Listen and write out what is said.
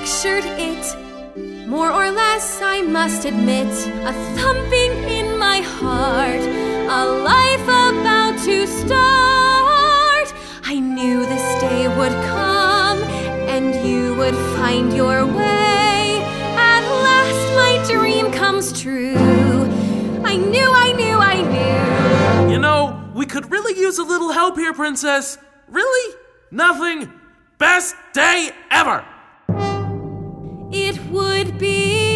pictured it, more or less I must admit, a thumping in my heart, a life about to start. I knew this day would come, and you would find your way. At last my dream comes true. I knew. You know, we could really use a little help here, Princess. Really? Nothing. Best day ever. It would be